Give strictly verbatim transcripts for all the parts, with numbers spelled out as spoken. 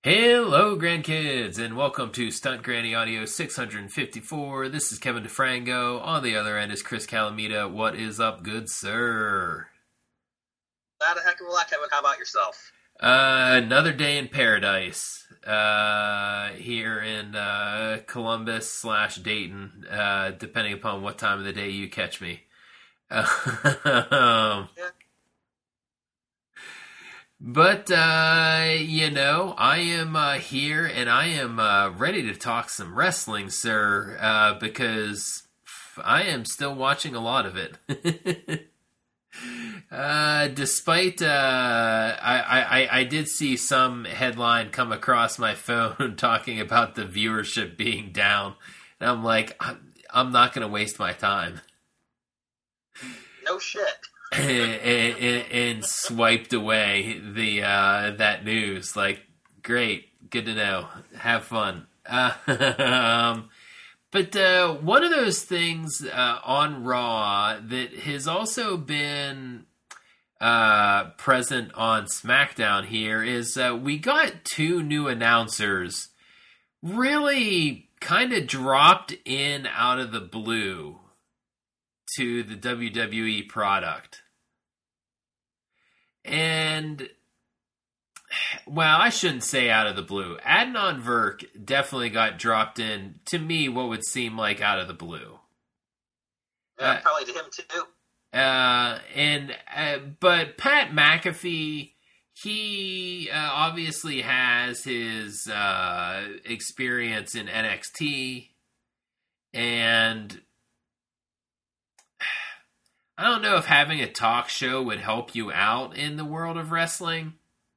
Hello, grandkids, and welcome to Stunt Granny Audio six fifty-four. This is Kevin DeFrango. On the other end is Chris Calamita. What is up, good sir? Not a heck of a lot, Kevin. How about yourself? Uh, another day in paradise. Uh, here in uh, Columbus slash Dayton, uh, depending upon what time of the day you catch me. Um, Yeah. But, uh, you know, I am uh, here and I am uh, ready to talk some wrestling, sir, uh, because I am still watching a lot of it. uh, despite, uh, I, I, I did see some headline come across my phone talking about the viewership being down. And I'm like, I'm, I'm not going to waste my time. No shit. and, and, and swiped away the uh, that news. Like, great, good to know. Have fun. Uh, um, but uh, one of those things uh, on Raw that has also been uh, present on SmackDown here is uh, we got two new announcers really kind of dropped in out of the blue to the W W E product. And, well, I shouldn't say out of the blue. Adnan Virk definitely got dropped in, to me, what would seem like out of the blue. Yeah, Uh, probably to him too. Uh, and, uh, but Pat McAfee, he uh, obviously has his uh, experience in N X T, and I don't know if having a talk show would help you out in the world of wrestling.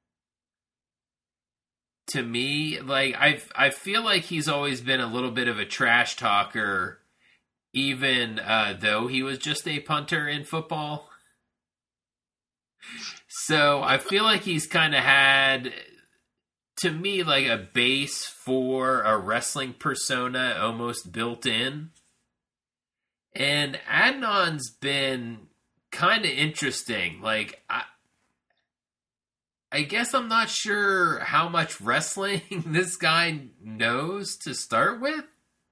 To me, like, I I feel like he's always been a little bit of a trash talker, even uh, though he was just a punter in football. So I feel like he's kind of had, to me, like a base for a wrestling persona almost built in. And Adnan's been kind of interesting. Like, I, I guess I'm not sure how much wrestling this guy knows to start with.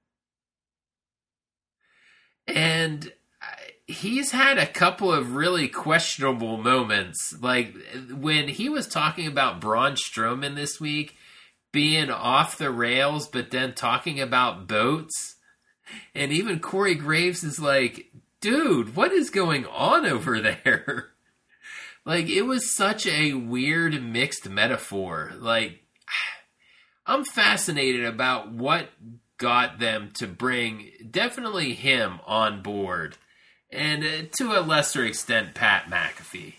And he's had a couple of really questionable moments. Like, when he was talking about Braun Strowman this week being off the rails, but then talking about boats. And even Corey Graves is like, dude, what is going on over there? Like, it was such a weird mixed metaphor. Like, I'm fascinated about what got them to bring definitely him on board. And uh, to a lesser extent, Pat McAfee.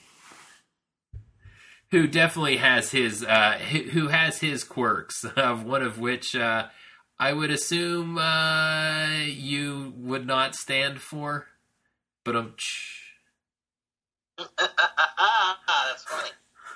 Who definitely has his, uh, who has his quirks, of one of which, uh, I would assume uh, you would not stand for, but um. That's funny.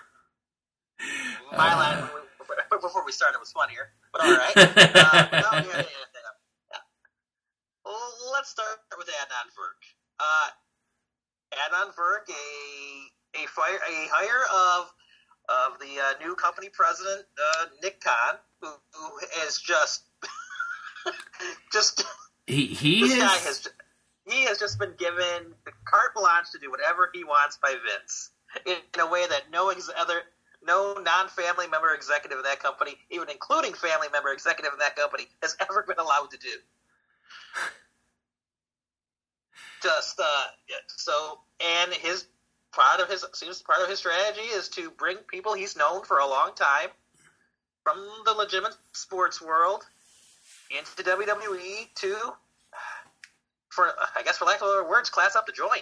My Uh, line before we started was funnier, but all right. Uh, no, yeah, yeah, yeah, yeah. Well, let's start with Adnan Virk. Uh, Adnan Virk, a a fire a hire of of the uh, new company president uh, Nick Khan, who, who is just. just he he this is, guy has he has just been given the carte blanche to do whatever he wants by Vince in, in a way that no ex- other no non-family member executive of that company, even including family member executive of that company, has ever been allowed to do. Just uh, so, and his part of his seems part of his strategy is to bring people he's known for a long time from the legitimate sports world into W W E to, for I guess for lack of other words, class up the joint.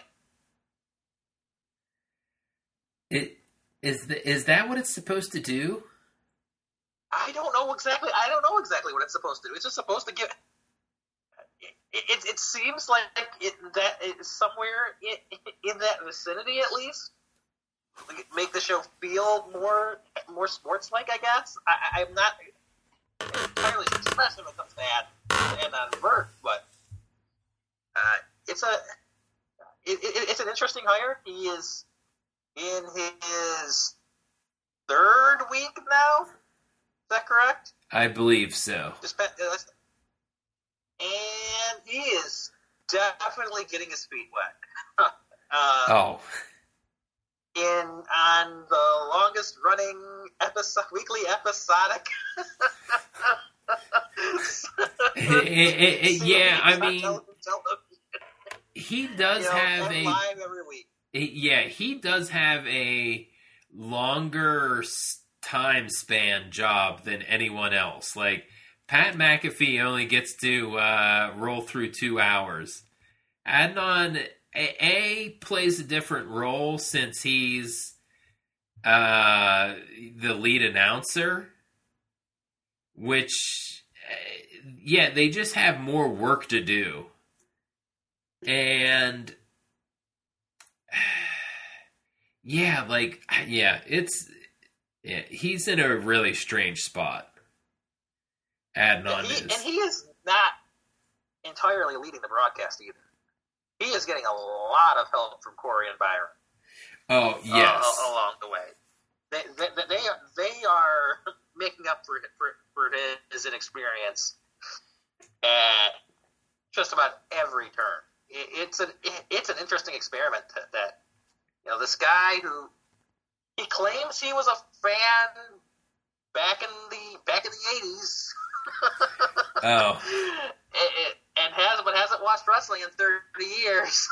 it is the, is that what it's supposed to do? I don't know exactly. I don't know exactly what it's supposed to do. It's just supposed to give. It, it, it seems like it, that it's somewhere in, in that vicinity, at least, make the show feel more more sports like. I guess I, I'm not entirely expressive when it comes to that and on Bert, but uh, it's a it, it, it's an interesting hire. He is in his third week now that correct? I believe so. Just, and he is definitely getting his feet wet. uh, oh. In on the longest running episode, weekly episodic. it, it, it, yeah, I mean, he does you know, have a live every week. Yeah, he does have a longer time span job than anyone else. Like, Pat McAfee only gets to uh, roll through two hours. Adnan A, A plays a different role since he's uh, the lead announcer, which, yeah, they just have more work to do. And yeah, like, yeah, it's, yeah, he's in a really strange spot. Adnan and he, is. And he is not entirely leading the broadcast either. He is getting a lot of help from Corey and Byron. Oh, yes. Uh, along the way. They, they, they, are, they are making up for, for, for his inexperience at just about every turn. It, it's, an, it, it's an interesting experiment that, that You know, this guy who he claims he was a fan back in the back in the eighties. Oh. it, it, and has but hasn't watched wrestling in thirty years.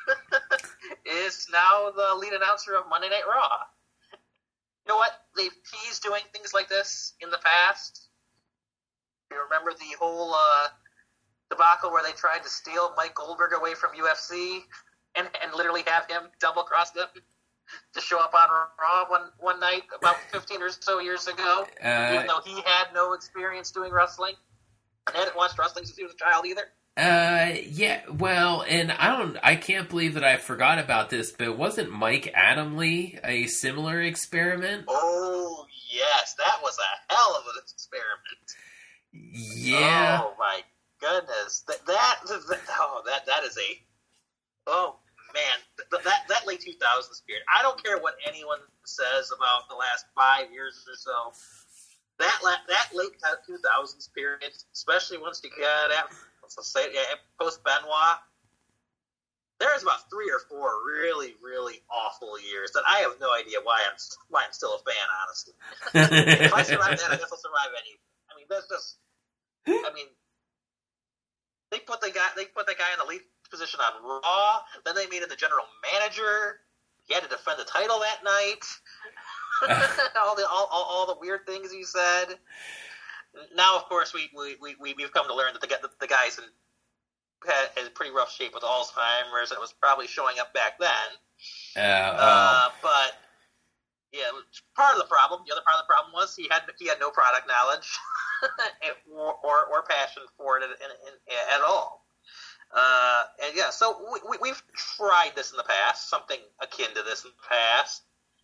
Is now the lead announcer of Monday Night Raw. You know what? They've teased doing things like this in the past. You remember the whole uh, debacle where they tried to steal Mike Goldberg away from U F C? And, and literally have him double-cross them to show up on Raw one, one night about fifteen or so years ago, uh, even though he had no experience doing wrestling and hadn't watched wrestling since he was a child either. Uh, yeah, well, and I don't, I can't believe that I forgot about this, but wasn't Mike Adamle a similar experiment? Oh, yes, that was a hell of an experiment. Yeah. Oh, my goodness. That, that, that oh, that, that is a, oh, man, th- that that late two thousands period. I don't care what anyone says about the last five years or so. That la- that late two thousands period, especially once you got at let's say yeah, post Benoit, there's about three or four really really awful years that I have no idea why I'm why I'm still a fan. Honestly, if I survive that, I guess I'll survive any. I mean, that's just. I mean, they put the guy they put the guy in the lead position on Raw. Then they made him the general manager. He had to defend the title that night. all the all, all, all the weird things he said. Now, of course, we we we we've come to learn that the the, the guy's in had, had pretty rough shape with Alzheimer's, and it was probably showing up back then. Uh, uh, uh, but yeah, part of the problem. The other part of the problem was he had he had no product knowledge or, or or passion for it in, in, in, at all. Uh, and yeah, so we, we, we've tried this in the past, something akin to this in the past.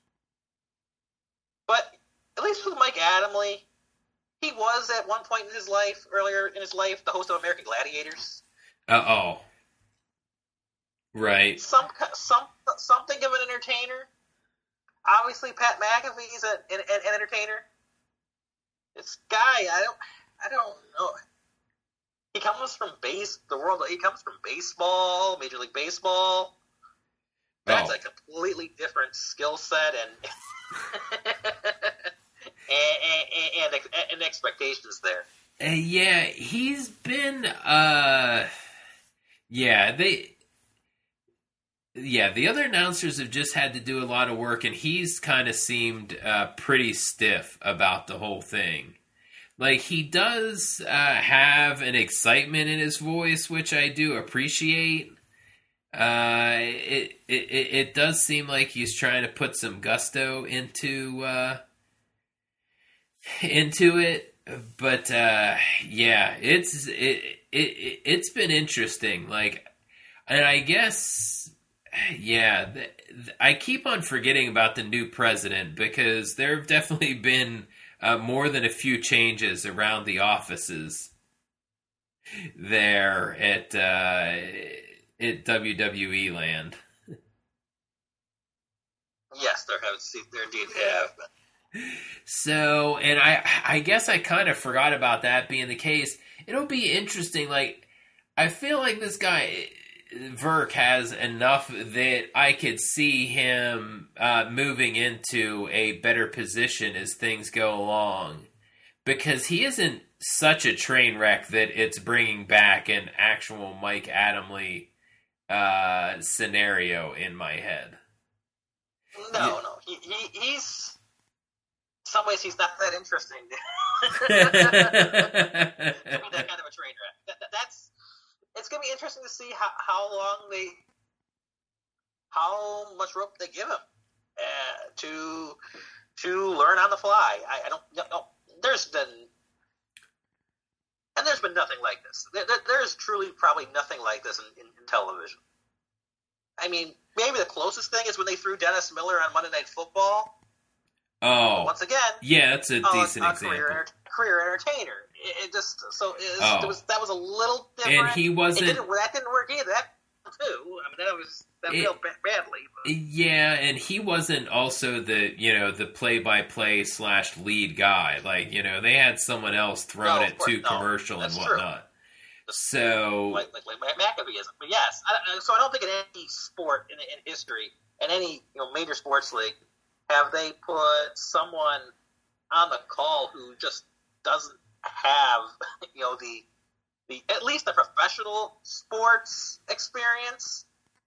But at least with Mike Adamle, he was at one point in his life, earlier in his life, the host of American Gladiators. Uh oh. Right. Some some something of an entertainer. Obviously, Pat McAfee's an, an, an entertainer. This guy, I don't, I don't know. He comes from base, the world. He comes from baseball, Major League Baseball. That's oh. a completely different skill set and and, and, and and expectations there. Uh, yeah, he's been. Uh, yeah, they. Yeah, the other announcers have just had to do a lot of work, and he's kind of seemed uh, pretty stiff about the whole thing. Like, he does uh, have an excitement in his voice, which I do appreciate. Uh, it, it it does seem like he's trying to put some gusto into uh, into it, but uh, yeah, it's it, it it's been interesting. Like, and I guess yeah, th- th- I keep on forgetting about the new president because there have definitely been. Uh, more than a few changes around the offices there at uh, at W W E land. Yes, there have there indeed have. So, and I, I guess I kind of forgot about that being the case. It'll be interesting. Like, I feel like this guy, Verk, has enough that I could see him uh, moving into a better position as things go along. Because he isn't such a train wreck that it's bringing back an actual Mike Adamle uh, scenario in my head. No, yeah. no. He, he, he's... In some ways, he's not that interesting. To be that kind of a train wreck. That, that, that's it's going to be interesting to see how, how long they, how much rope they give him uh, to to learn on the fly. I, I don't know. There's been, and there's been nothing like this. There, there, there's truly probably nothing like this in, in, in television. I mean, maybe the closest thing is when they threw Dennis Miller on Monday Night Football. Oh, but once again, yeah, that's a uh, decent a example. Career, career entertainer. It, it just so it was, oh. it was that was a little different. And he wasn't. It didn't, that didn't work either. That too. I mean, that was that it, failed badly. But. Yeah, and he wasn't also the you know the play-by-play slash lead guy. Like you know they had someone else thrown no, it course, to no, commercial and whatnot. True. So like like, like McAfee is, but yes. I, so I don't think in any sport in, in history, in any you know major sports league, have they put someone on the call who just doesn't have you know the the at least the professional sports experience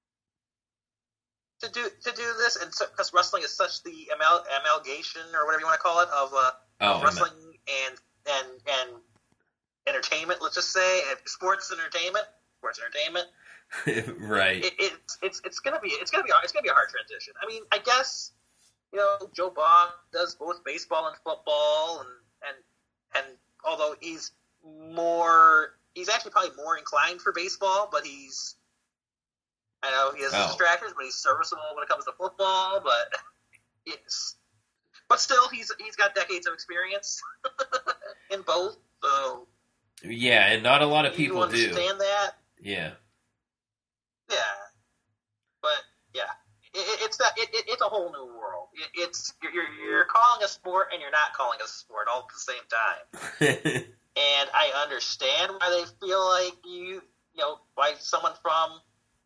to do to do this, and because so, wrestling is such the amal, amalgamation or whatever you want to call it of, uh, oh, of wrestling and and and entertainment. Let's just say sports entertainment, sports entertainment. Right. It, it's it's it's gonna be it's gonna be it's gonna be a hard transition. I mean, I guess you know Joe Bach does both baseball and football, and and and although he's more, he's actually probably more inclined for baseball, but he's I know he has oh. distractors, but he's serviceable when it comes to football. But yes, but still, he's he's got decades of experience in both. So yeah, and not a lot of people do. Understand do. that? Yeah. Yeah, but yeah, it, it's that it, it, it's a whole new world. It, it's you're you're calling a sport and you're not calling a sport all at the same time. And I understand why they feel like you you know why someone from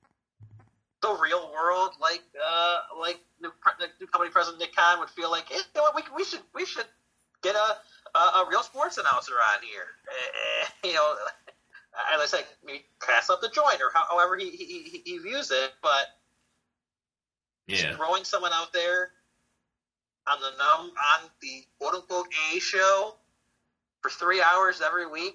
the real world like uh like new, new company president Nick Khan would feel like, hey, you know what, we we should we should get a a, a real sports announcer on here. Uh, you know. As I say, maybe pass up the joint or however he, he, he views it, but yeah. throwing someone out there on the num on the quote unquote A show for three hours every week.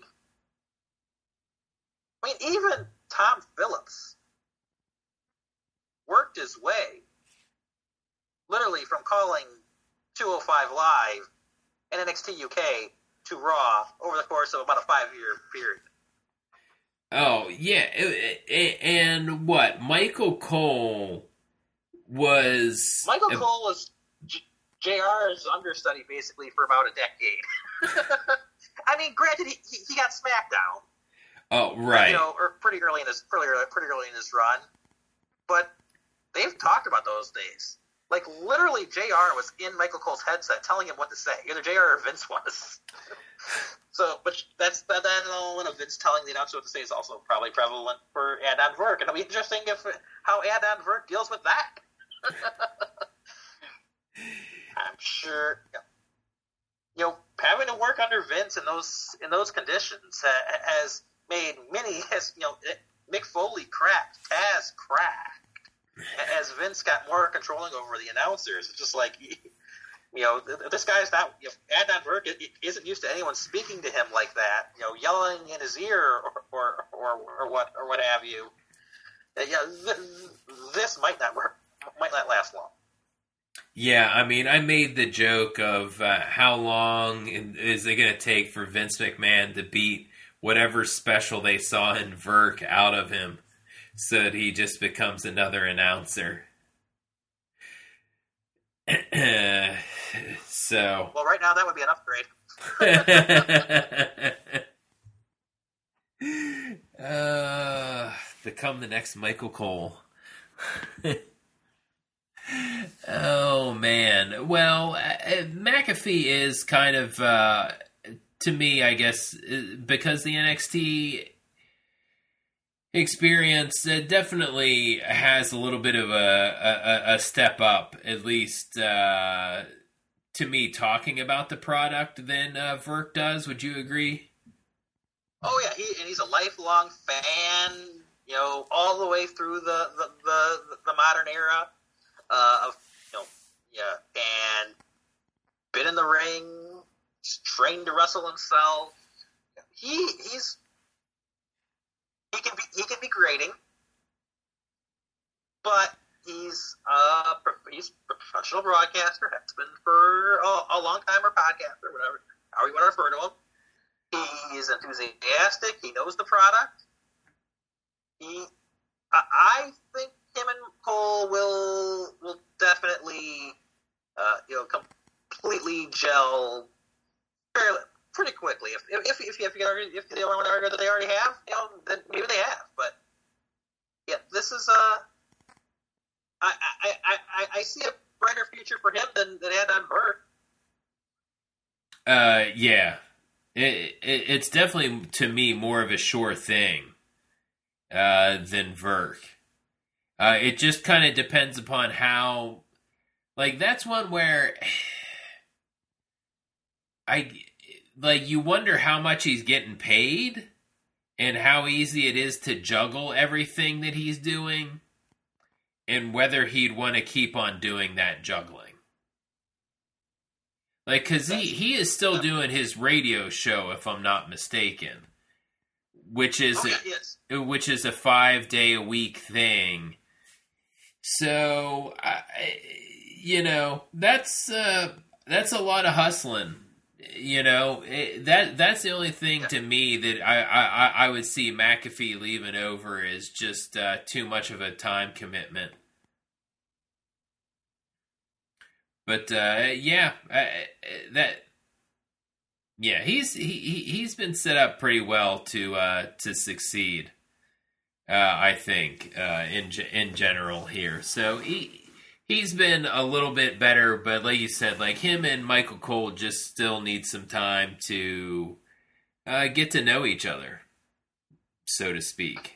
I mean, even Tom Phillips worked his way literally from calling two oh five Live and N X T U K to Raw over the course of about a five year period. Oh, yeah. And what? Michael Cole was... Michael a, Cole was J- JR's understudy, basically, for about a decade. I mean, granted, he, he, he got SmackDown. Oh, right. You know, or pretty early in his pretty early, pretty early in his run. But they've talked about those days. Like, literally, J R was in Michael Cole's headset telling him what to say. Either J R or Vince was. So, but that's that. That element of Vince telling the announcer what to say is also probably prevalent for Adnan Virk, and it'll be interesting if how Adnan Virk deals with that. I'm sure, you know, having to work under Vince in those in those conditions ha, has made many. Has you know, Mick Foley cracked, Taz cracked, as Vince got more controlling over the announcers. It's just like. You know, this guy's not, you know, Adnan Virk isn't used to anyone speaking to him like that, you know, yelling in his ear or or, or, or what or what have you. Yeah, this might not work, might not last long. Yeah, I mean, I made the joke of uh, how long is it going to take for Vince McMahon to beat whatever special they saw in Virk out of him so that he just becomes another announcer. So well, right now that would be an upgrade. uh, become the next Michael Cole. Oh man. man. Well, uh, McAfee is kind of, uh, to me, I guess, because the N X T experience uh, definitely has a little bit of a, a, a step up, at least uh, to me, talking about the product than uh, Verk does. Would you agree? Oh yeah, he, and he's a lifelong fan, you know, all the way through the the, the, the modern era uh, of, you know, yeah, and been in the ring, trained to wrestle himself. He he's he can be he can be grating, but he's a he's a professional broadcaster. Has been for a, a long time, or podcaster, whatever, however you want to refer to him. He's enthusiastic. He knows the product. He, I, I think him and Cole will will definitely, uh, you know, completely gel fairly, pretty quickly. If if if if, you argue, if they want to argue that they already have, you know, then maybe they have. But yeah, this is uh, I I I, I, I see a brighter future for him than than had on Verk. Uh, yeah. It, it, it's definitely, to me, more of a sure thing uh, than Verk. Uh, it just kind of depends upon how... Like, that's one where... I like, you wonder how much he's getting paid and how easy it is to juggle everything that he's doing and whether he'd want to keep on doing that juggling. Like, because he, he is still doing his radio show, if I'm not mistaken, which is oh, yeah, a, yes. which is a five day a week thing. So, I, you know, that's uh, that's a lot of hustling. You know, it, that that's the only thing yeah. to me that I, I, I would see McAfee leaving over is just uh, too much of a time commitment. But uh, yeah, uh, that yeah, he's he he's been set up pretty well to uh, to succeed. Uh, I think uh, in in general here, so he he's been a little bit better. But like you said, like him and Michael Cole just still need some time to uh, get to know each other, so to speak.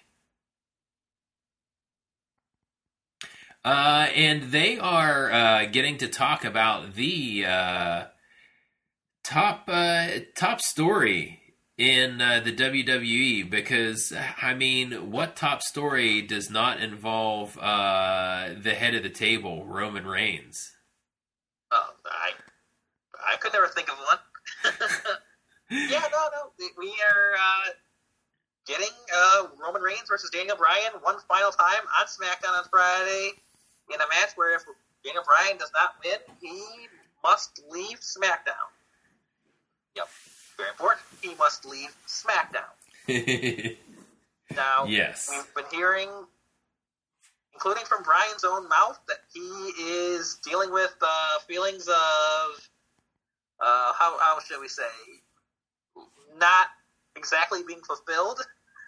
Uh, and they are uh, getting to talk about the uh, top uh, top story in uh, the W W E because, I mean, what top story does not involve uh, the head of the table, Roman Reigns? Oh, I I could never think of one. yeah, no, no, we are uh, getting uh, Roman Reigns versus Daniel Bryan one final time on SmackDown on Friday. In a match where if Daniel Bryan does not win, he must leave SmackDown. Yep, very important. He must leave SmackDown. Now, yes. we've been hearing, including from Bryan's own mouth, that he is dealing with uh, feelings of, uh, how, how should we say, not exactly being fulfilled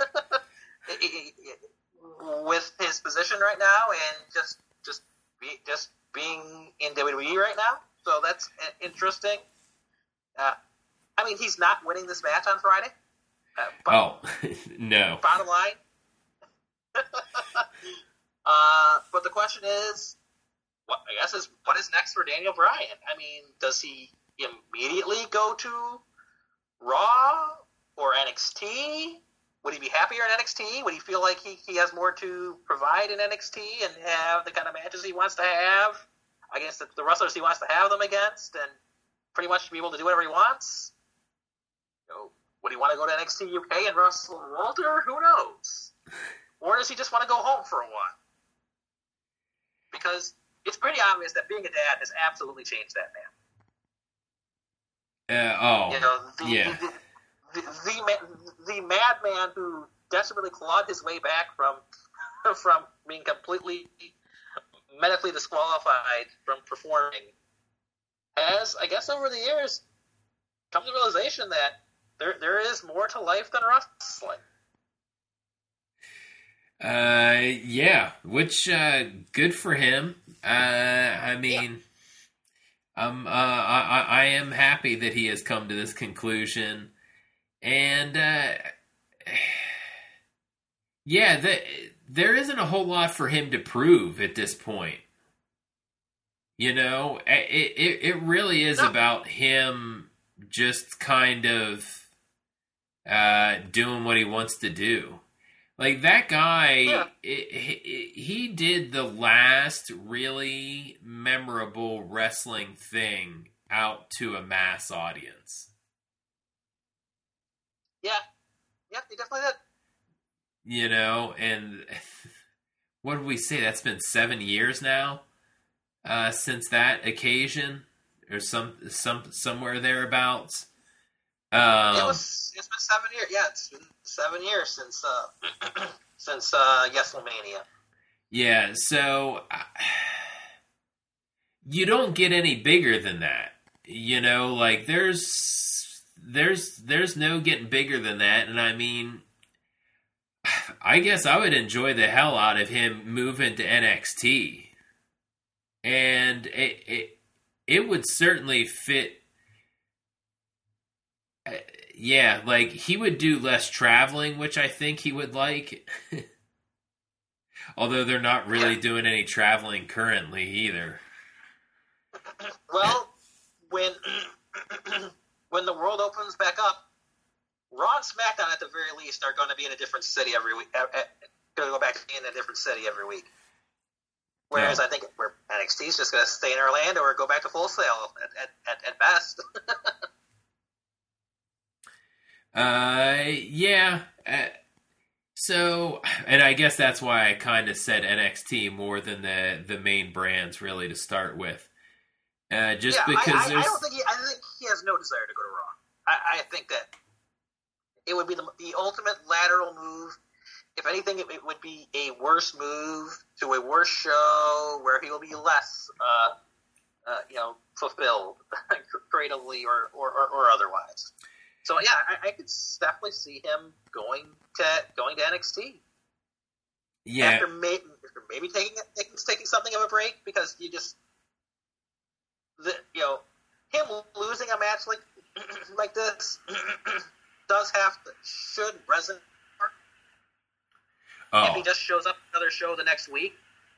with his position right now, and just just be, just being in W W E right now. So that's interesting. Uh, I mean, he's not winning this match on Friday. Uh, but oh, no. Bottom line. uh, but the question is, what I guess is, what is next for Daniel Bryan? I mean, does he immediately go to Raw or N X T? Would he be happier in N X T? Would he feel like he, he has more to provide in N X T and have the kind of matches he wants to have against the, the wrestlers he wants to have them against and pretty much be able to do whatever he wants? You know, would he want to go to N X T U K and wrestle Walter? Who knows? Or does he just want to go home for a while? Because it's pretty obvious that being a dad has absolutely changed that man. Uh, oh, you know, the, yeah. The, the, The, the, the madman who desperately clawed his way back from from being completely medically disqualified from performing has, I guess, over the years, come to the realization that there there is more to life than wrestling. Uh, yeah, which uh, good for him. Uh, I mean, Um, uh, I, I am happy that he has come to this conclusion, and uh, yeah, the, there isn't a whole lot for him to prove at this point. You know, it it, it really is No. about him just kind of uh, doing what he wants to do. Like, that guy, Yeah. it, it, he did the last really memorable wrestling thing out to a mass audience. Yeah, yeah, he definitely did. You know, and what did we say? That's been seven years now uh, since that occasion, or some some somewhere thereabouts. Um, it was. It's been seven years. Yeah, it's been seven years since uh, since uh, Yeselmania. Yeah, so uh, you don't get any bigger than that. You know, like there's there's there's no getting bigger than that, and I mean, I guess I would enjoy the hell out of him moving to N X T, and it it, it would certainly fit. Uh, yeah, like he would do less traveling, which I think he would like. Although they're not really Yeah. doing any traveling currently either. Well, when when the world opens back up, Raw and SmackDown at the very least are going to be in a different city every week. Uh, uh, going to go back to being in a different city every week. Whereas Yeah. I think where N X T is just going to stay in Orlando or go back to Full Sail at at, at, at best. Uh, yeah. Uh, so, and I guess that's why I kind of said N X T more than the the main brands really to start with. Uh, just yeah, because I, I, there's I don't think he, I think he has no desire to go to Raw. I, I think that it would be the, the ultimate lateral move. If anything, it, it would be a worse move to a worse show where he will be less, uh, uh, you know, fulfilled creatively or, or, or, or otherwise. So yeah, I, I could definitely see him going to going to N X T yeah. after, may, after maybe taking taking taking something of a break because you just the you know him losing a match like like this does have to should resonate. Oh, If he just shows up another show the next week,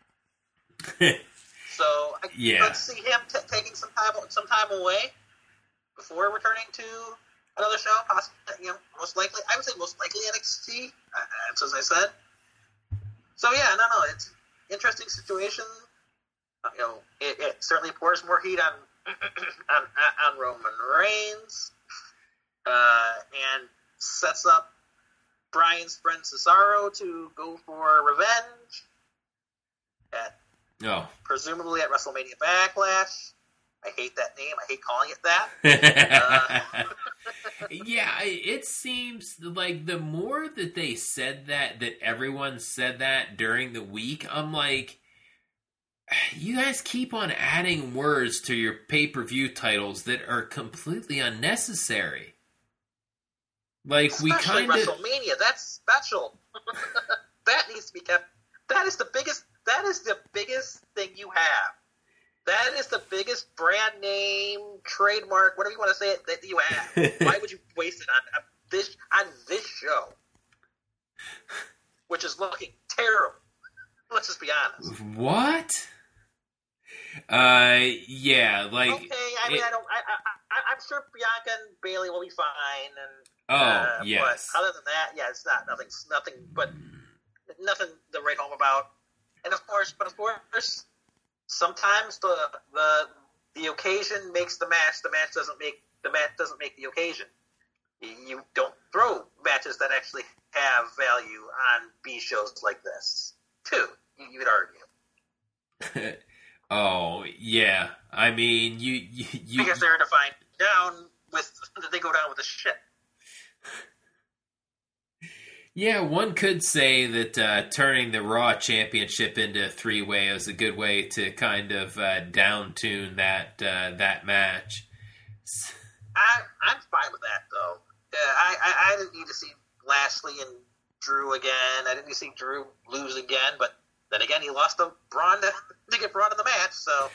so I Yeah. could see him t- taking some time some time away before returning to another show. Possibly, you know, most likely, I would say most likely N X T. Uh, that's as I said. So yeah, no, no, it's an interesting situation. Uh, you know, it, it certainly pours more heat on on, on Roman Reigns, uh, and sets up Brian's friend Cesaro to go for revenge at oh. presumably at WrestleMania Backlash. I hate that name. I hate calling it that. Uh, Yeah, I- it seems like the more that they said that, that everyone said that during the week, I'm like, you guys keep on adding words to your pay-per-view titles that are completely unnecessary. Like, we Especially kind of... WrestleMania. That's special. That needs to be kept. That is the biggest. That is the biggest thing you have. That is the biggest brand name, trademark, whatever you want to say it, that you have. Why would you waste it on, on this on this show, which is looking terrible? Let's just be honest. What? Uh, yeah, like... Okay, I mean, it- I don't. I, I, I, I'm sure Bianca and Bailey will be fine, and Oh, uh, yes. But other than that, yeah, it's not nothing. Nothing, but nothing to write home about. And of course, but of course, sometimes the the the occasion makes the match. The match doesn't make the match doesn't make the occasion. You, you don't throw matches that actually have value on B shows like this, too. You, you would argue Oh, yeah. I mean, you... you, you because they're defined down with they go down with the shit. Yeah, one could say that uh, turning the Raw Championship into a three-way is a good way to kind of uh, down-tune that uh, that match. I, I'm fine with that, though. Uh, I, I, I didn't need to see Lashley and Drew again. I didn't need to see Drew lose again, but then again, he lost to Braun to, to get brought in the match, so.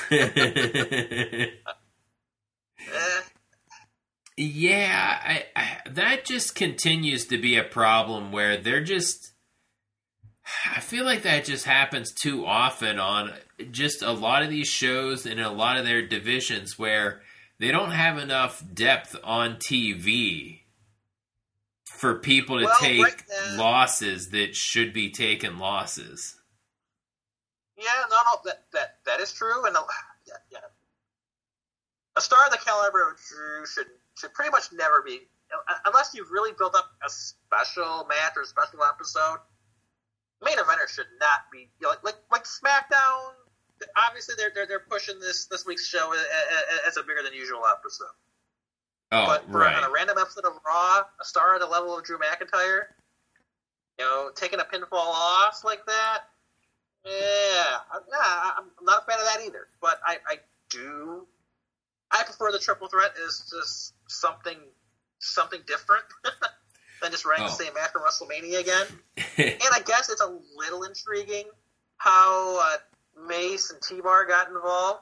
eh. Yeah, I, I, that just continues to be a problem where they're just. I feel like that just happens too often on just a lot of these shows and a lot of their divisions where they don't have enough depth on T V for people to well, take right now, losses that should be taken losses. Yeah, no, no, that that, that is true, and uh, yeah, yeah. A star of the caliber of Drew should should pretty much never be, unless you've really built up a special match or a special episode. Main eventer should not be, you know, like, like like SmackDown. Obviously, they're they're they're pushing this this week's show as a bigger than usual episode. Oh, but for, right. on a random episode of Raw, a star at the level of Drew McIntyre, you know, taking a pinfall loss like that, yeah, nah, I'm not a fan of that either. But I, I do, I prefer the triple threat as just something something different. Than just running oh. the same match from WrestleMania again. And I guess it's a little intriguing how uh, Mace and T-Bar got involved.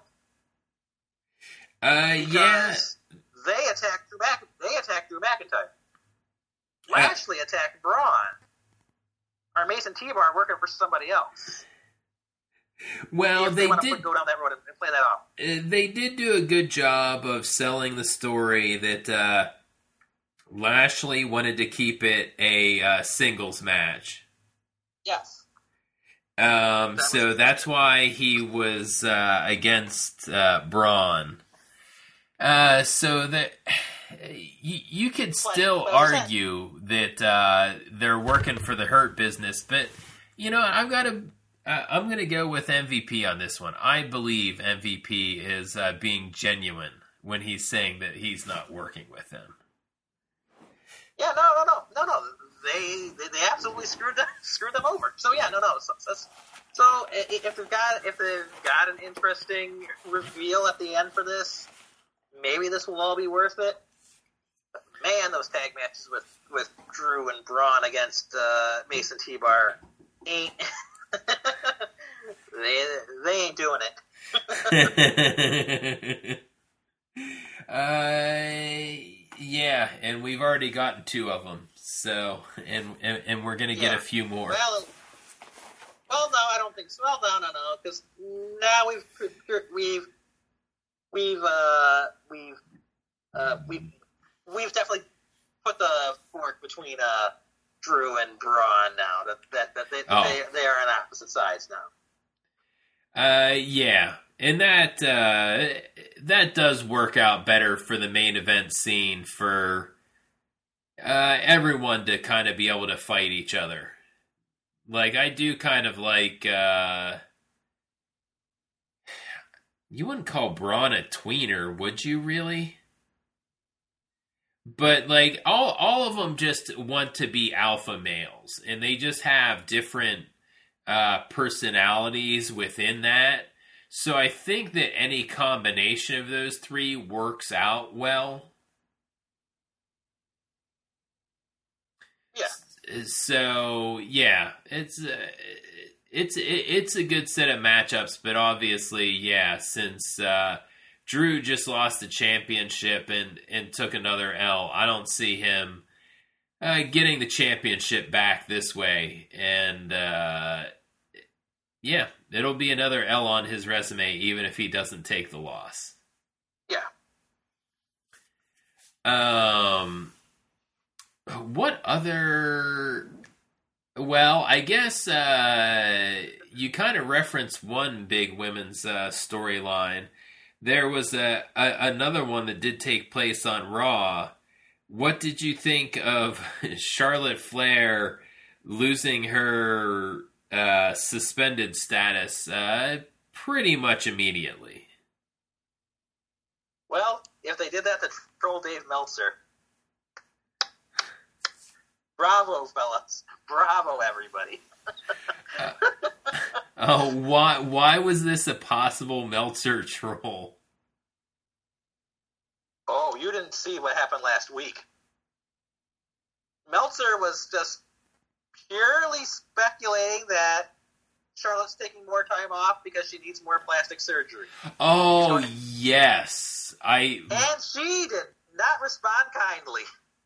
Uh, yeah. They attacked Drew Mc- They attacked Drew McIntyre. Lashley uh, attacked Braun. Are Mace and T-Bar working for somebody else? Well, if they, they did go down that road and play that off. Uh, they did do a good job of selling the story that. Uh, Lashley wanted to keep it a uh, singles match. Yes. Um, that so was- that's why he was uh, against uh, Braun. Uh, so that you, you could still but was that- argue that uh, they're working for the Hurt Business, but you know I've got to. Uh, I'm going to go with M V P on this one. I believe M V P is uh, being genuine when he's saying that he's not working with them. Yeah, no, no, no, no, no. They they, they absolutely screwed them, screwed them over. So yeah, no, no. So, so, so if they've got if they've got an interesting reveal at the end for this, maybe this will all be worth it. But man, those tag matches with, with Drew and Braun against uh, Mason T-Bar ain't they they ain't doing it. uh. Yeah, and we've already gotten two of them, so and and, and we're gonna get yeah. a few more. Well, well, no, I don't think so. Well, no, no, no, because now we've we've we've uh, we've uh, we've we've definitely put the fork between uh, Drew and Braun now. That that, that they, oh. they they are on opposite sides now. Uh, yeah. And that uh, that does work out better for the main event scene for uh, everyone to kind of be able to fight each other. Like, I do kind of like... Uh, you wouldn't call Braun a tweener, would you really? But, like, all, all of them just want to be alpha males. And they just have different uh, personalities within that. So I think that any combination of those three works out well. Yeah. So yeah, it's uh, it's it's a good set of matchups, but obviously, yeah, since uh, Drew just lost the championship and and took another L, I don't see him uh, getting the championship back this way, and. Uh, Yeah, it'll be another L on his resume, even if he doesn't take the loss. Yeah. Um, what other... Well, I guess uh, you kind of referenced one big women's uh, storyline. There was a, a another one that did take place on Raw. What did you think of Charlotte Flair losing her... Uh, suspended status uh, pretty much immediately? Well, if they did that to troll Dave Meltzer, bravo, fellas. Bravo, everybody. uh, oh, why, why was this a possible Meltzer troll? Oh, you didn't see what happened last week. Meltzer was just purely speculating that Charlotte's taking more time off because she needs more plastic surgery. Oh, yes. I And she did not respond kindly.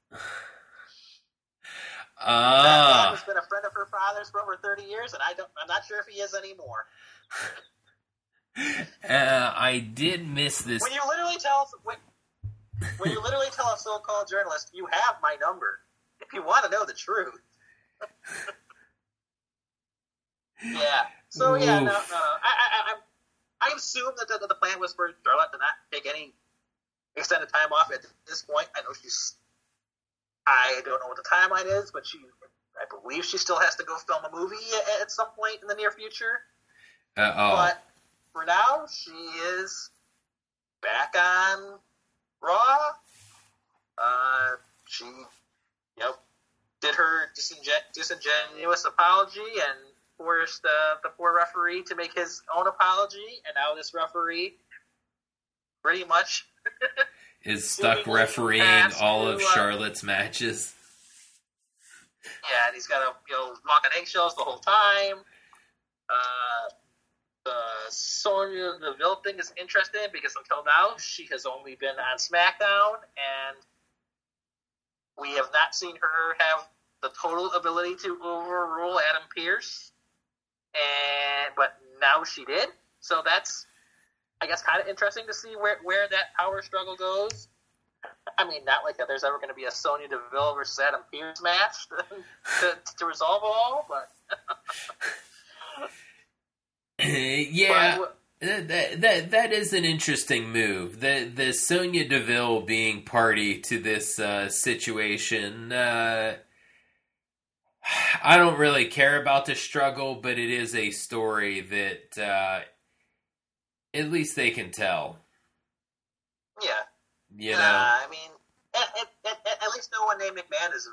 Uh, that man has been a friend of her father's for over thirty years, and I don't, I'm not sure if he is anymore. Uh, I did miss this. When you literally tell when, when you literally tell a so-called journalist, you have my number if you want to know the truth. Yeah. So yeah, no, no. I, I, I, I assume that the, the plan was for Charlotte to not take any extended time off at this point. I know she's. I don't know what the timeline is, but she, I believe she still has to go film a movie at, at some point in the near future. Uh, oh. But for now, she is back on Raw. Uh, she, you know, did her disingen- disingenuous apology and forced uh, the poor referee to make his own apology, and now this referee pretty much is stuck refereeing all of Charlotte's matches. Yeah, and he's got to, you know, walk on eggshells the whole time. Uh, the Sonya Deville thing is interesting because until now she has only been on SmackDown, and we have not seen her have the total ability to overrule Adam Pearce. And but now she did, so that's, I guess, kind of interesting to see where, where that power struggle goes. I mean, not like that there's ever going to be a Sonya Deville versus Adam Pearce match to, to resolve it all, but yeah, but, that, that that that is an interesting move. The the Sonya Deville being party to this uh, situation. Uh, I don't really care about the struggle, but it is a story that uh, at least they can tell. Yeah. You know? Uh, I mean, at, at, at, at least no one named McMahon is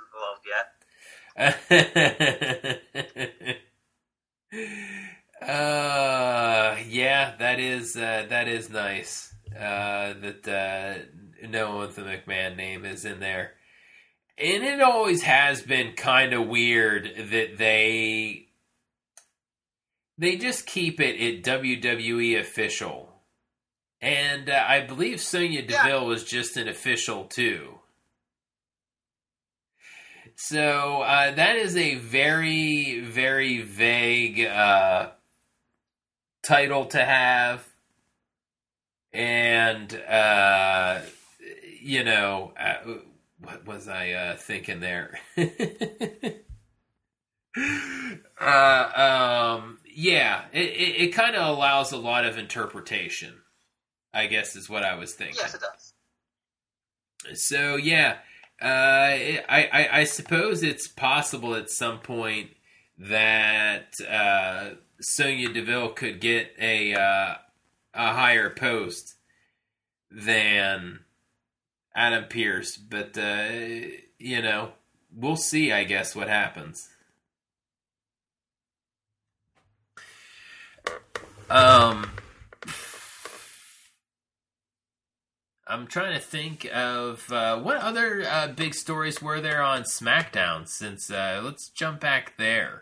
involved yet. uh, yeah, that is uh, that is nice. Uh, that uh, no one with the McMahon name is in there. And it always has been kind of weird that they they just keep it at W W E official. And uh, I believe Sonya Deville yeah. was just an official too. So uh, that is a very, very vague uh, title to have. And, uh, you know... Uh, What was I uh, thinking there? uh, um, yeah, it, it, it kind of allows a lot of interpretation, I guess is what I was thinking. Yes, it does. So, yeah, uh, it, I, I, I suppose it's possible at some point that uh, Sonya Deville could get a, uh, a higher post than Adam Pearce, but, uh, you know, we'll see, I guess, what happens. Um, I'm trying to think of, uh, what other uh, big stories were there on SmackDown, since, uh, let's jump back there.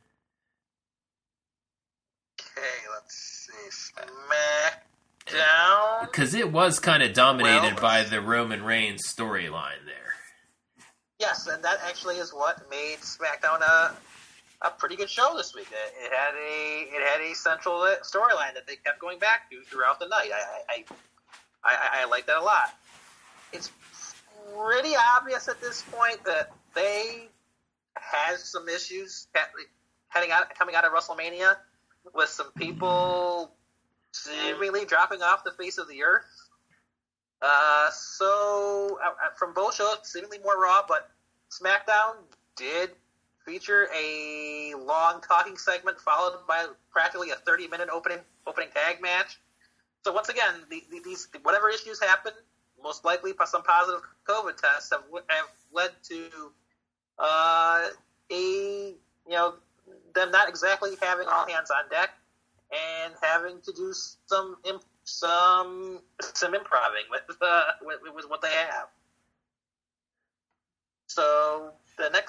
Okay, let's see, Smack. Down. Because it was kind of dominated well, by the Roman Reigns storyline there. Yes, and that actually is what made SmackDown a a pretty good show this week. It, it had a it had a central storyline that they kept going back to throughout the night. I I, I I I like that a lot. It's pretty obvious at this point that they had some issues heading out coming out of WrestleMania with some people seemingly dropping off the face of the earth. Uh, so, uh, from both shows, seemingly more Raw, but SmackDown did feature a long talking segment followed by practically a thirty-minute opening opening tag match. So, once again, the, the, these whatever issues happen, most likely some positive COVID tests have, have led to uh, a, you know, them not exactly having all hands on deck, and having to do some imp- some some improving with, uh, with with what they have. So the next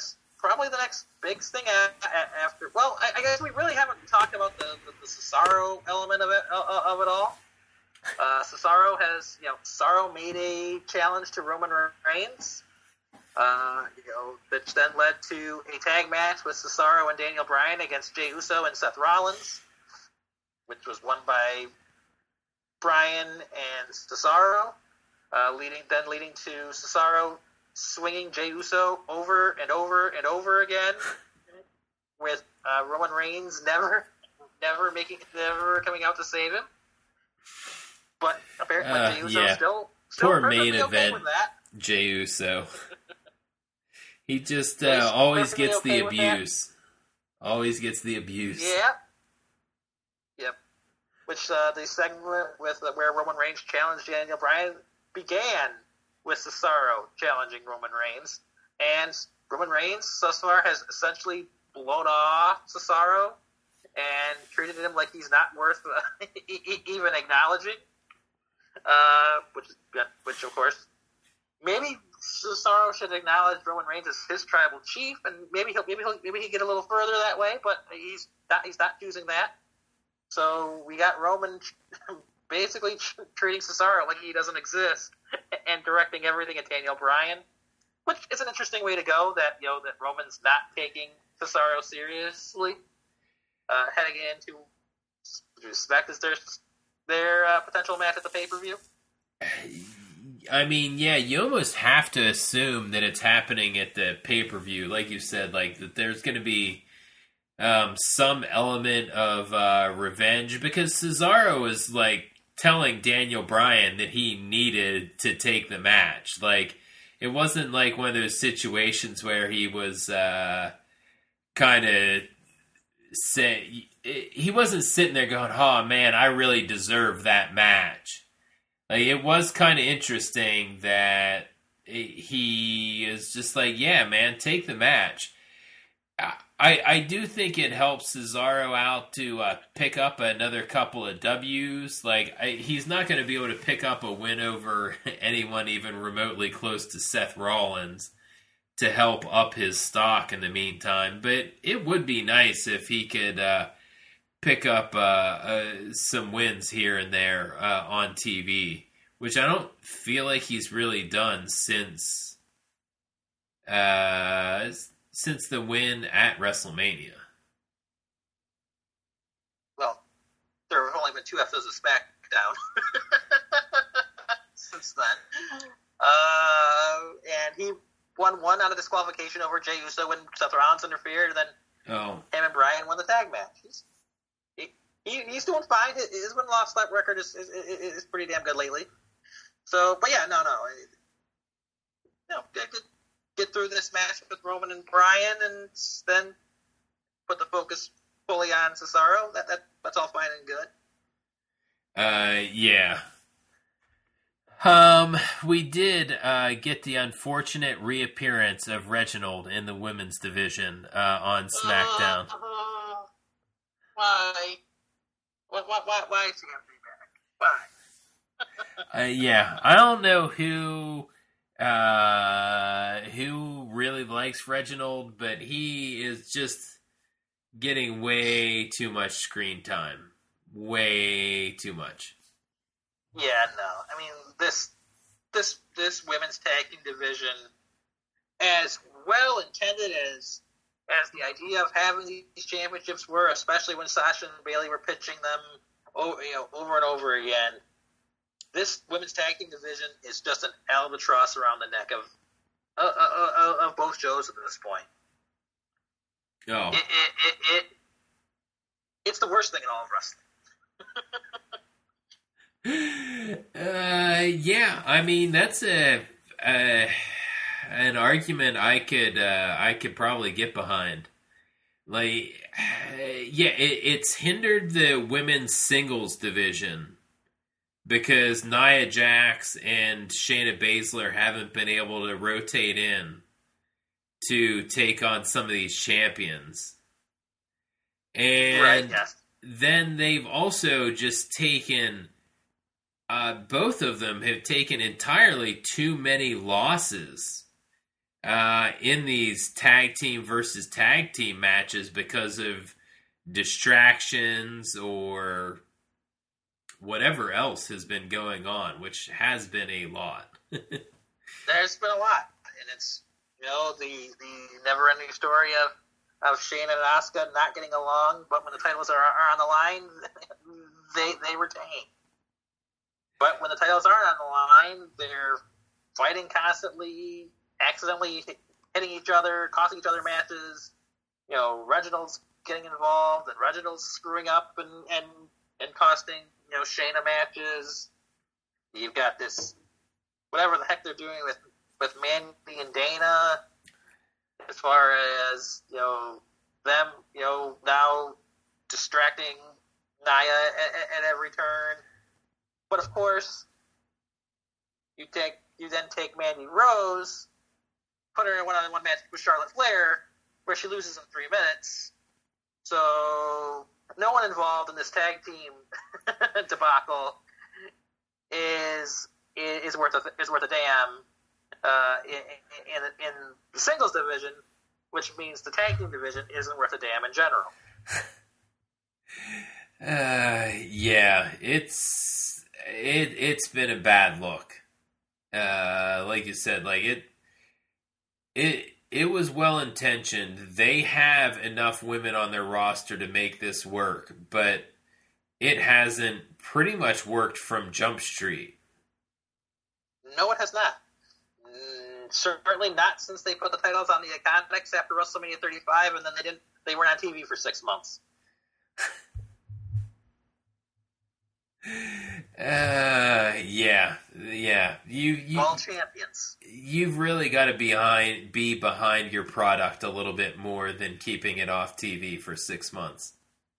probably the next big thing after. Well, I, I guess we really haven't talked about the, the, the Cesaro element of it of it all. Uh, Cesaro has, you know, Cesaro made a challenge to Roman Reigns, uh, you know, which then led to a tag match with Cesaro and Daniel Bryan against Jey Uso and Seth Rollins, which was won by Bryan and Cesaro, uh, leading then leading to Cesaro swinging Jey Uso over and over and over again, with uh, Roman Reigns never, never making, never coming out to save him. But apparently, uh, Jey Uso yeah. still, still Poor main okay event with that. Jey Uso. He just He's uh, always gets okay the with abuse. Always gets the abuse. Yeah. Yep. Which uh, the segment with uh, where Roman Reigns challenged Daniel Bryan began with Cesaro challenging Roman Reigns, and Roman Reigns thus far has essentially blown off Cesaro and treated him like he's not worth uh, even acknowledging. Uh, which, which of course, maybe Cesaro should acknowledge Roman Reigns as his tribal chief, and maybe he'll maybe he'll maybe he get a little further that way. But he's not he's not choosing that. So we got Roman basically treating Cesaro like he doesn't exist and directing everything at Daniel Bryan, which is an interesting way to go. That you know that Roman's not taking Cesaro seriously. Uh, heading into, do you expect is their their uh, potential match at the pay per view? I mean, yeah, you almost have to assume that it's happening at the pay per view, like you said, like that there's going to be um, some element of uh, revenge, because Cesaro is like telling Daniel Bryan that he needed to take the match. Like, it wasn't like one of those situations where he was uh, kind of say he wasn't sitting there going, "Oh man, I really deserve that match." Like, it was kind of interesting that he is just like, "Yeah, man, take the match." I I do think it helps Cesaro out to uh, pick up another couple of W's. Like, I, he's not going to be able to pick up a win over anyone even remotely close to Seth Rollins to help up his stock in the meantime. But it would be nice if he could uh, pick up uh, uh, some wins here and there uh, on T V, which I don't feel like he's really done since uh, since the win at WrestleMania. Well, there have only been two episodes of SmackDown since then. Uh, and he won one out of disqualification over Jey Uso when Seth Rollins interfered, and then oh. him and Bryan won the tag match. He's, he, he, he's doing fine. His win-loss record is, is, is, is pretty damn good lately. So, but yeah, no, no. You know, get, get, get through this match with Roman and Bryan, and then put the focus fully on Cesaro. That, that That's all fine and good. Uh, yeah. Um, we did uh, get the unfortunate reappearance of Reginald in the women's division uh, on SmackDown. Uh, uh, why? Why? Why? Why, why is he going to be back? Why? uh, yeah, I don't know who uh, who really likes Reginald, but he is just getting way too much screen time. Way too much. Yeah, no. I mean, this this this women's tag team division, as well intended as as the idea of having these championships were, especially when Sasha and Bayley were pitching them over, you know, over and over again, this women's tag team division is just an albatross around the neck of uh, uh, uh, of both shows at this point. Oh, it, it, it, it it's the worst thing in all of wrestling. uh, yeah, I mean, that's a, a an argument I could uh, I could probably get behind. Like, yeah, it, it's hindered the women's singles division because Nia Jax and Shayna Baszler haven't been able to rotate in to take on some of these champions. And right, yes. Then they've also just taken, uh, both of them have taken entirely too many losses uh, in these tag team versus tag team matches because of distractions or whatever else has been going on, which has been a lot. There's been a lot, and it's, you know, the the never-ending story of of Shane and Asuka not getting along, but when the titles are, are on the line, they they retain. But when the titles aren't on the line, they're fighting constantly, accidentally hitting each other, costing each other matches. You know, Reginald's getting involved, and Reginald's screwing up and and, and costing, you know, Shayna matches. You've got this, whatever the heck they're doing with, with Mandy and Dana, as far as, you know, them, you know, now distracting Nia at, at every turn. But of course, you take you then take Mandy Rose, put her in a one-on-one match with Charlotte Flair, where she loses in three minutes. So no one involved in this tag team debacle is is worth a, is worth a damn uh, in, in in the singles division, which means the tag team division isn't worth a damn in general. Uh, yeah, it's it it's been a bad look. Uh, like you said, like it it it was well intentioned. They have enough women on their roster to make this work, but it hasn't pretty much worked from Jump Street. No, it has not. Mm, certainly not since they put the titles on the Iconics after WrestleMania thirty-five, and then they didn't. They weren't on T V for six months. Uh, yeah, yeah. You, you all champions. You've really got to behind be behind your product a little bit more than keeping it off T V for six months.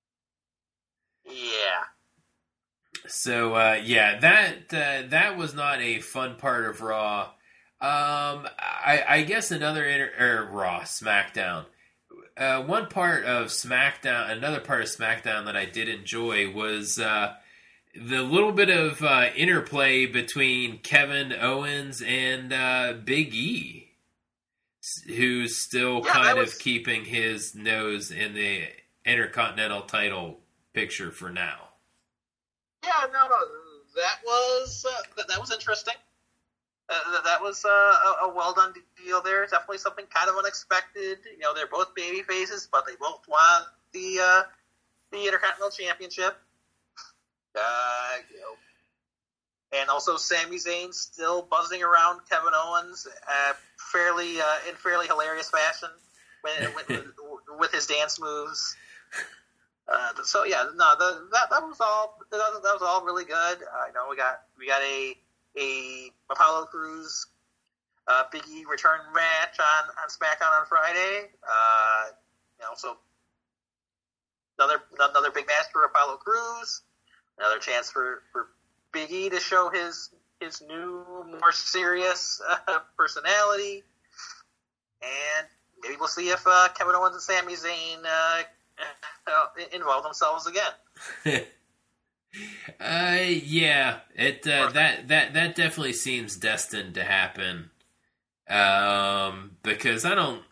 Yeah. So, uh, yeah, that uh, that was not a fun part of Raw. Um, I, I guess another inter- er, Raw SmackDown. Uh, one part of SmackDown, another part of SmackDown that I did enjoy was uh, the little bit of uh, interplay between Kevin Owens and uh, Big E, who's still yeah, kind was... of keeping his nose in the Intercontinental title picture for now. Yeah, no, no, that was uh, that, that was interesting. Uh, that was uh, a, a well done deal there. Definitely something kind of unexpected. You know, they're both baby faces, but they both want the uh, the Intercontinental Championship. Uh, you know, and also Sami Zayn still buzzing around Kevin Owens, uh, fairly uh, in fairly hilarious fashion with, with, with his dance moves. Uh, so yeah, no, the, that that was all that was, that was all really good. Uh, you know, we got we got a a Apollo Crews uh, Big E return match on, on SmackDown on Friday. Uh, you know, so another another big match for Apollo Crews. Another chance for, for Big E to show his his new, more serious uh, personality, and maybe we'll see if uh, Kevin Owens and Sami Zayn uh, Uh, involve themselves again. uh, yeah, it uh, that that that definitely seems destined to happen. Um, because I don't.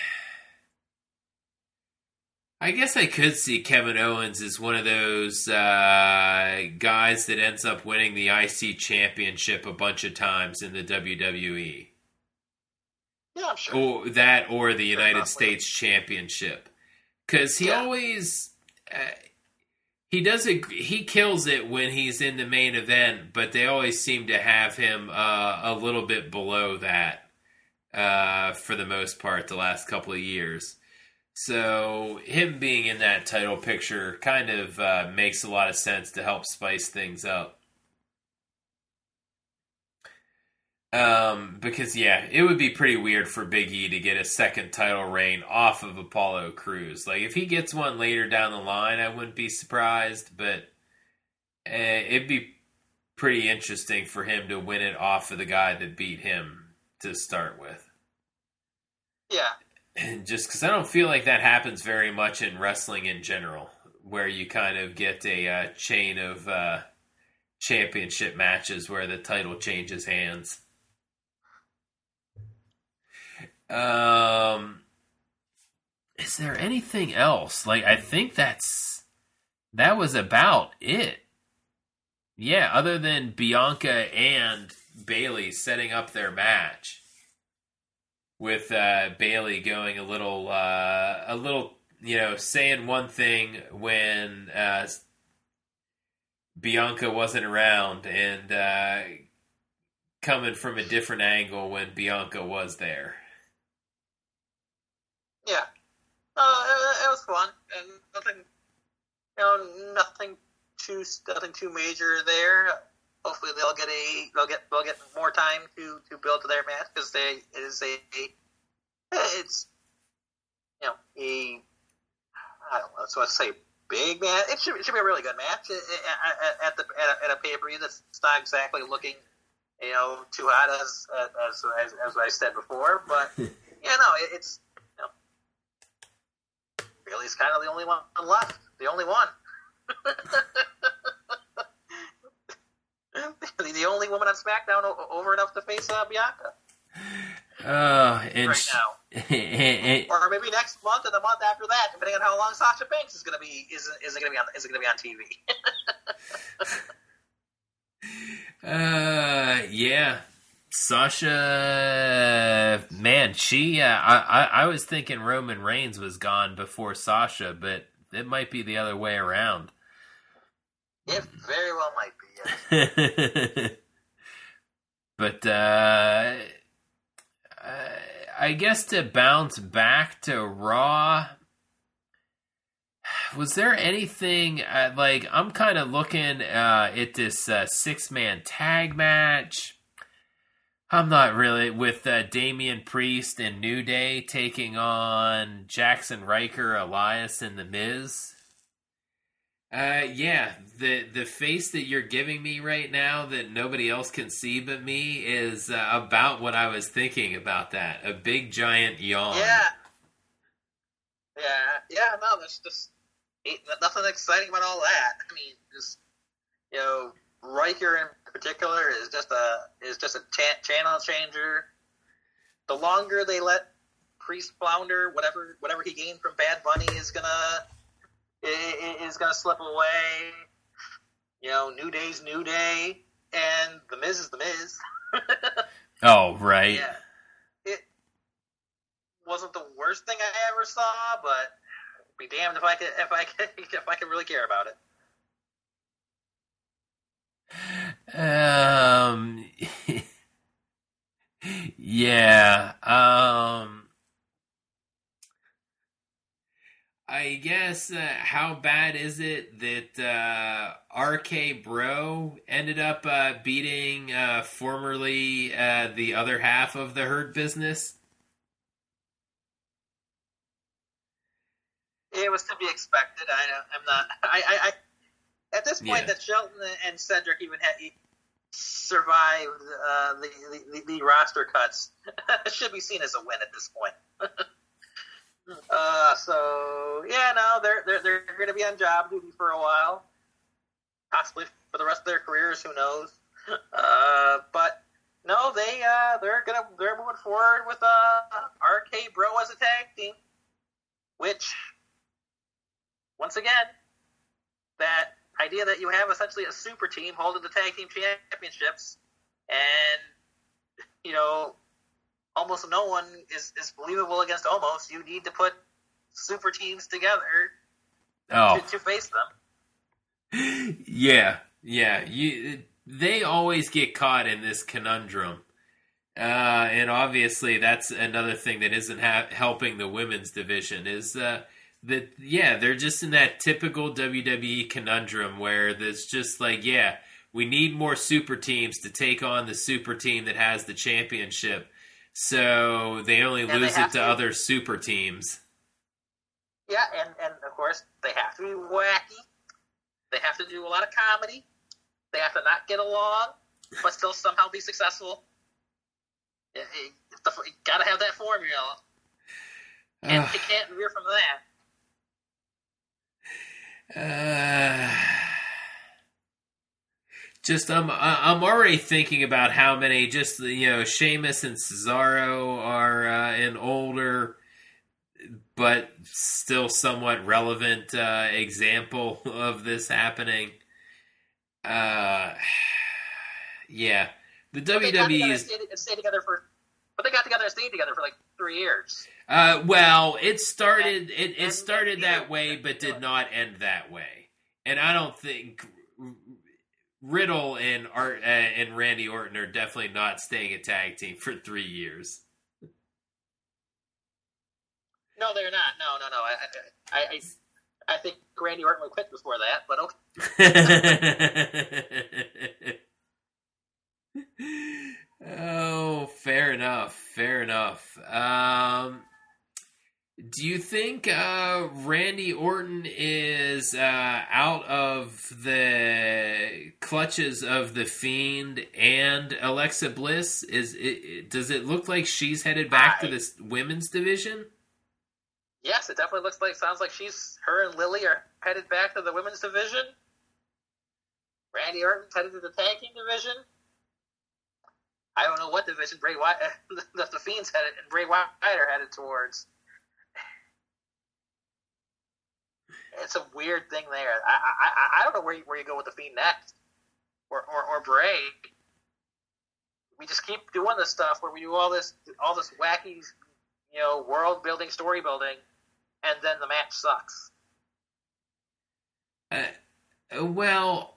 I guess I could see Kevin Owens as one of those uh, guys that ends up winning the I C Championship a bunch of times in the W W E. Yeah, I'm sure. Or that, or the United States Championship. Because he yeah. always, uh, he does it, he kills it when he's in the main event, but they always seem to have him uh, a little bit below that uh, for the most part the last couple of years. So him being in that title picture kind of uh, makes a lot of sense to help spice things up. Um, because yeah, it would be pretty weird for Big E to get a second title reign off of Apollo Crews. Like if he gets one later down the line, I wouldn't be surprised, but uh, it'd be pretty interesting for him to win it off of the guy that beat him to start with. Yeah. And just because I don't feel like that happens very much in wrestling in general, where you kind of get a uh, chain of uh, championship matches where the title changes hands. Um, is there anything else? Like, I think that's that was about it. Yeah, other than Bianca and Bayley setting up their match, with uh, Bayley going a little, uh, a little, you know, saying one thing when uh, Bianca wasn't around, and uh, coming from a different angle when Bianca was there. Yeah, uh, it, it was fun, and nothing, you know, nothing too, nothing too major there. Hopefully, they'll get a, they'll get, they'll get more time to, to build to their match, because they it is a, it's, you know, a, I don't know, so I say big match. It should, it should be a really good match at, at the at a, a pay per view that's not exactly looking, you know, too hot as as as, as I said before, but yeah, no, it, it's, you know, Bayley's kind of the only one left, the only one. The only woman on SmackDown over enough to face uh, Bianca. Uh, and right sh- now, and, and, or maybe next month or the month after that, depending on how long Sasha Banks is going to be. Is is it going to be on? Is it going to be on T V? uh, yeah, Sasha. Man, she. Uh, I, I I was thinking Roman Reigns was gone before Sasha, but it might be the other way around. It very well might be, yes. But uh, I guess to bounce back to Raw, was there anything, uh, like, I'm kind of looking uh, at this uh, six-man tag match. I'm not really, with uh, Damian Priest and New Day taking on Jackson Riker, Elias, and The Miz. Uh, yeah, the the face that you're giving me right now that nobody else can see but me is uh, about what I was thinking about that. A big giant yawn. Yeah. Yeah, yeah, no, there's just nothing exciting about all that. I mean, just, you know, Riker in particular is just a is just a cha- channel changer. The longer they let Priest flounder, whatever whatever he gained from Bad Bunny is gonna is gonna slip away. You know, New Day's New Day, and The Miz is The Miz. Oh, right. Yeah, it wasn't the worst thing I ever saw, but be damned if I could if I could if I could really care about it. Um, yeah, um, I guess, uh, how bad is it that, uh, R K Bro ended up, uh, beating, uh, formerly, uh, the other half of the Hurt Business? It was to be expected. I, I'm not, I, I, I at this point, Yeah. that Shelton and Cedric even had survived uh, the, the the roster cuts should be seen as a win at this point. uh, so yeah, no, they're they're they're going to be on job duty for a while, possibly for the rest of their careers. Who knows? Uh, but no, they uh, they're gonna they're moving forward with uh, R K Bro as a tag team, which once again, that idea that you have essentially a super team holding the tag team championships, and, you know, almost no one is, is believable against almost. You need to put super teams together Oh. to, to face them. Yeah, yeah. You, they always get caught in this conundrum. Uh, and obviously that's another thing that isn't ha- helping the women's division is, uh, that, yeah, they're just in that typical W W E conundrum where there's just like, yeah, we need more super teams to take on the super team that has the championship. So they only And lose they it have to to- other super teams. Yeah, and, and of course, they have to be wacky. They have to do a lot of comedy. They have to not get along, but still somehow be successful. You, you, you gotta have that formula. And Ugh. you can't veer from that. Uh, Just I'm I'm already thinking about how many just you know Sheamus and Cesaro are uh, an older but still somewhat relevant uh, example of this happening. Uh, yeah, the W W E is stayed, stayed together for, but they got together and stayed together for like three years. Uh, well, it started it, it started that way, but did not end that way, and I don't think Riddle and Art uh, and Randy Orton are definitely not staying a tag team for three years. No, they're not. No, no, no. I, I, I, I think Randy Orton would quit before that, but okay. Oh, fair enough. Fair enough. Um, do you think uh, Randy Orton is uh, out of the clutches of the Fiend and Alexa Bliss? Is it, does it look like she's headed back I, to this women's division? Yes, it definitely looks like. Sounds like she's her and Lily are headed back to the women's division. Randy Orton's headed to the tag team division. I don't know what division Bray Wyatt, the, the Fiend's headed, and Bray Wyatt are headed towards. It's a weird thing there. I I I don't know where you, where you go with the Fiend next, or or, or Bray. We just keep doing this stuff where we do all this all this wacky, you know, world building, story building, and then the match sucks. Uh, well,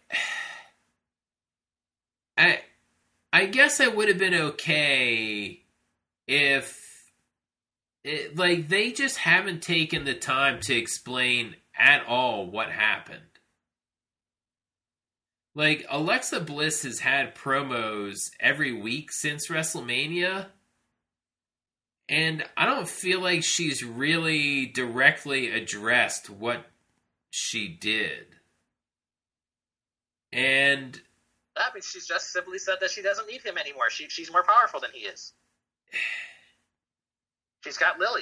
I. I guess I would have been okay if, it, like, they just haven't taken the time to explain at all what happened. Like, Alexa Bliss has had promos every week since WrestleMania, and I don't feel like she's really directly addressed what she did. And I mean, she's just simply said that she doesn't need him anymore. She she's more powerful than he is. She's got Lily.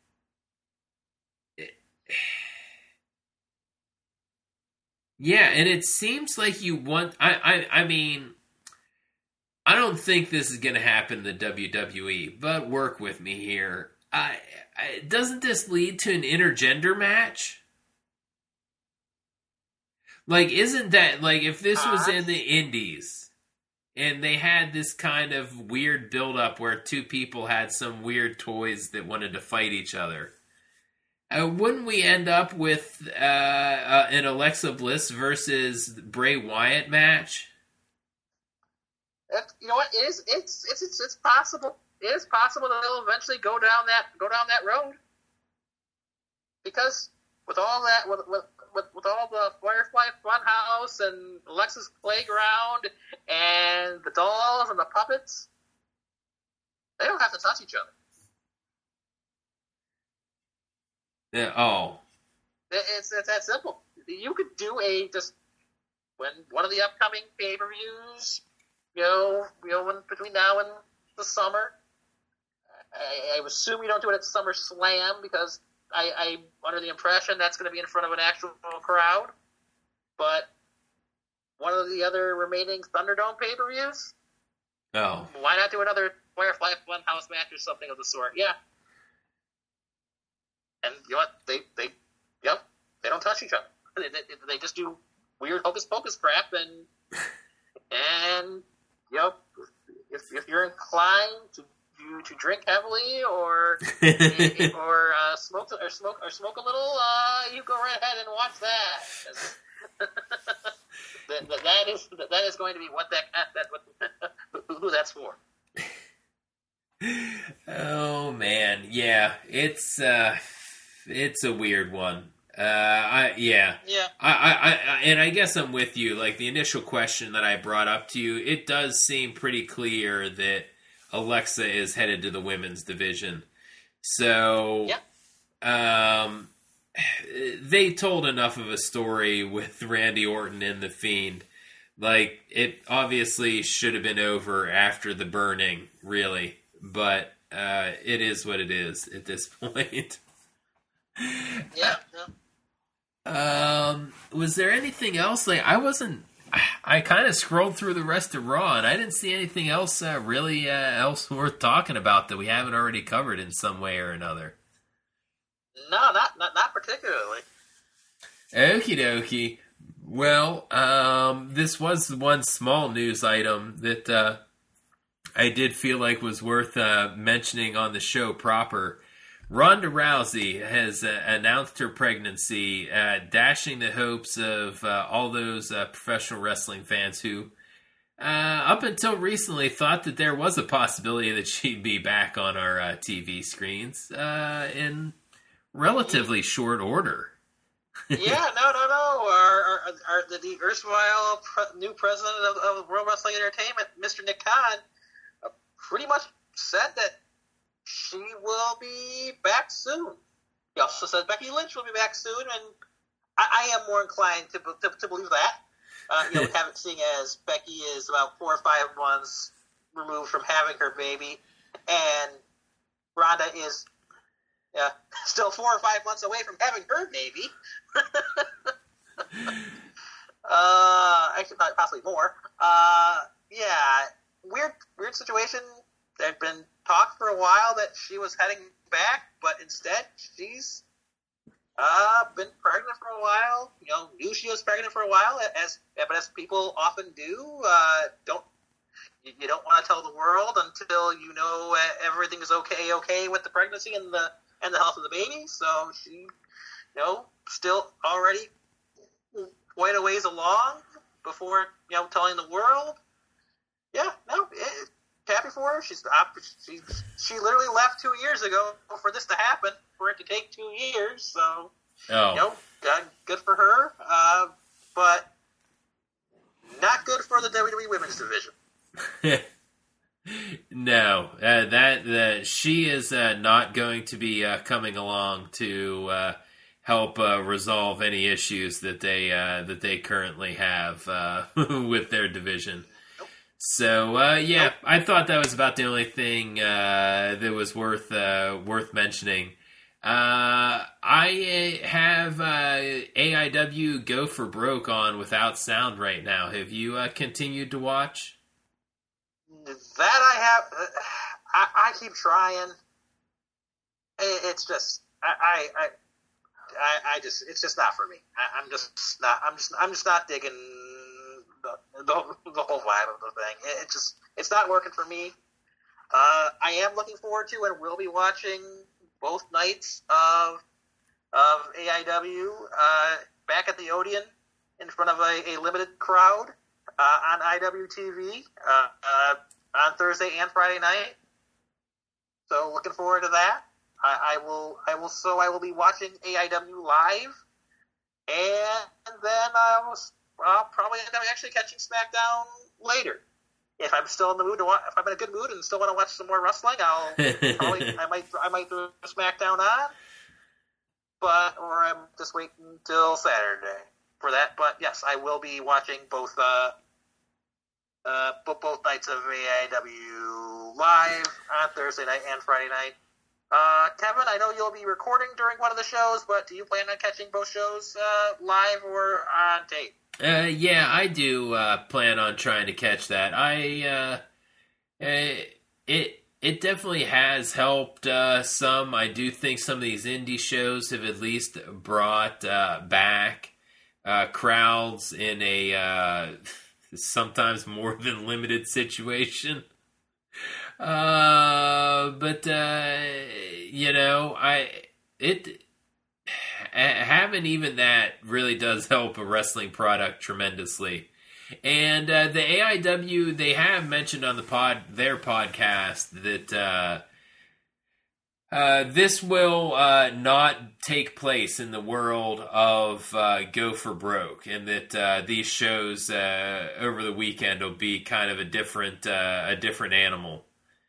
Yeah, and it seems like you want. I I, I mean, I don't think this is going to happen in the W W E, but work with me here. I, I doesn't this lead to an intergender match? Like, isn't that, like, if this was in the Indies, and they had this kind of weird build-up where two people had some weird toys that wanted to fight each other, uh, wouldn't we end up with uh, uh, an Alexa Bliss versus Bray Wyatt match? It, you know what? It is, it's, it's, it's, it's possible. It is possible that they'll eventually go down that, go down that road. Because with all that, with, with With, with all the Firefly Funhouse and Alexa's Playground and the dolls and the puppets, they don't have to touch each other. Yeah, oh. It, it's it's that simple. You could do a, just, when one of the upcoming pay-per-views, you know, you know, when, between now and the summer, I, I assume you don't do it at SummerSlam because I, I'm under the impression that's going to be in front of an actual crowd. But one of the other remaining Thunderdome pay-per-views? Oh. Why not do another Firefly Funhouse match or something of the sort? Yeah. And you know what? They, they, yep, they don't touch each other. They, they, they just do weird hocus-pocus crap, and, and you know, if, if you're inclined to You to drink heavily or or uh, smoke or smoke or smoke a little, uh, you go right ahead and watch that. that, that, that is that is going to be what that that what, who that's for. Oh man, yeah, it's uh, it's a weird one. Uh, I yeah, yeah. I, I, I and I guess I'm with you. Like the initial question that I brought up to you, it does seem pretty clear that Alexa is headed to the women's division. So, yep. um, they told enough of a story with Randy Orton and The Fiend. Like, it obviously should have been over after the burning, really. But uh, it is what it is at this point. Yeah. Um, was there anything else? Like, I wasn't I kind of scrolled through the rest of Raw, and I didn't see anything else uh, really uh, else worth talking about that we haven't already covered in some way or another. No, not not, not particularly. Okie dokie. Well, um, this was the one small news item that uh, I did feel like was worth uh, mentioning on the show proper. Ronda Rousey has uh, announced her pregnancy, uh, dashing the hopes of uh, all those uh, professional wrestling fans who, uh, up until recently, thought that there was a possibility that she'd be back on our uh, T V screens uh, in relatively short order. yeah, no, no, no. Our, our, our, the, the erstwhile pre- new president of, of World Wrestling Entertainment, Mister Nick Khan, uh, pretty much said that she will be back soon. He also said Becky Lynch will be back soon, and I, I am more inclined to to, to believe that. Uh, you know, having seeing as Becky is about four or five months removed from having her baby, and Ronda is uh, still four or five months away from having her baby. uh, actually, possibly more. Uh, yeah, weird, weird situation. There'd been talk for a while that she was heading back, but instead she's uh, been pregnant for a while. You know, knew she was pregnant for a while, as but as people often do. Uh, don't you, you don't want to tell the world until you know uh, everything is okay, okay with the pregnancy and the and the health of the baby. So she, you know, still already quite a ways along before you know telling the world. Yeah, no. It, Happy for her. She's she she literally left two years ago for this to happen, for it to take two years. So, oh. you know, good, good for her. Uh, but not good for the W W E Women's Division. no, uh, that uh, she is uh, not going to be uh, coming along to uh, help uh, resolve any issues that they uh, that they currently have uh, with their division. So uh, yeah, nope. I thought that was about the only thing uh, that was worth uh, worth mentioning. Uh, I have uh, A I W Go for Broke on without sound right now. Have you uh, continued to watch? That I have. Uh, I, I keep trying. It's just I, I I I just it's just not for me. I, I'm just not. I'm just I'm just not digging. The, the, the whole vibe of the thing. It, it just, it's not working for me. Uh, I am looking forward to and will be watching both nights of of A I W uh, back at the Odeon in front of a, a limited crowd uh, on I W T V uh, uh, on Thursday and Friday night. So looking forward to that. I, I will, I will, so I will be watching A I W live, and then I will. I'll probably end up actually catching SmackDown later. If I'm still in the mood to watch, if I'm in a good mood and still want to watch some more wrestling, I'll probably I might I might throw SmackDown on. But or I'm just waiting until Saturday for that. But yes, I will be watching both uh, uh both nights of A I W live on Thursday night and Friday night. Uh, Kevin, I know you'll be recording during one of the shows, but do you plan on catching both shows uh, live or on tape? Uh, yeah, I do uh, plan on trying to catch that. I uh, it it definitely has helped uh, some. I do think some of these indie shows have at least brought uh, back uh, crowds in a uh, sometimes more than limited situation. Uh, but uh, you know, I it. Having even that really does help a wrestling product tremendously. And uh, the A I W, they have mentioned on the pod their podcast that uh, uh, this will uh, not take place in the world of uh, Go for Broke, and that uh, these shows uh, over the weekend will be kind of a different uh, a different animal.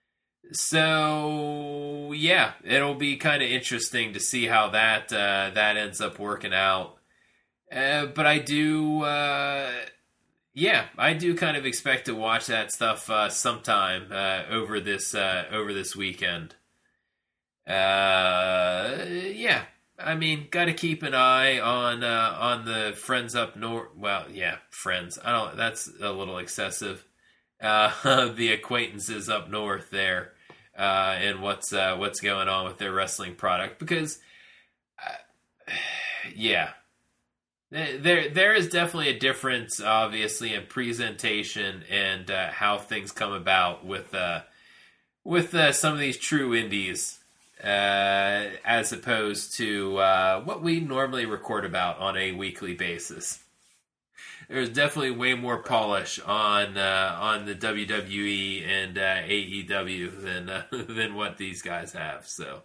So yeah, it'll be kind of interesting to see how that uh, that ends up working out. Uh, but I do, uh, yeah, I do kind of expect to watch that stuff uh, sometime uh, over this uh, over this weekend. Uh, yeah, I mean, got to keep an eye on uh, on the friends up north. Well, yeah, friends. I don't. That's a little excessive. Uh, the acquaintances up north there, uh, and what's uh, what's going on with their wrestling product, because, uh, yeah, there there is definitely a difference, obviously, in presentation and uh, how things come about with uh, with uh, some of these true indies, uh, as opposed to uh, what we normally record about on a weekly basis. There's definitely way more polish on uh, on the W W E and uh, A E W than uh, than what these guys have. So,